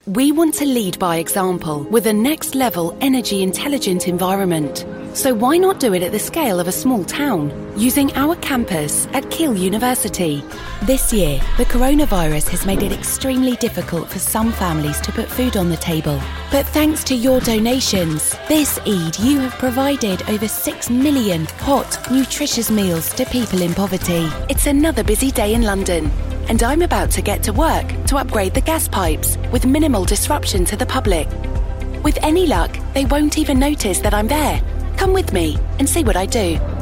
We want to lead by example with a next-level energy intelligent environment. So why not do it at the scale of a small town, using our campus at Keele University? This year, the coronavirus has made it extremely difficult for some families to put food on the table. But thanks to your donations, this Eid you have provided over 6 million hot, nutritious meals to people in poverty. It's another busy day in London, and I'm about to get to work to upgrade the gas pipes with minimal disruption to the public. With any luck, they won't even notice that I'm there. Come with me and see what I do.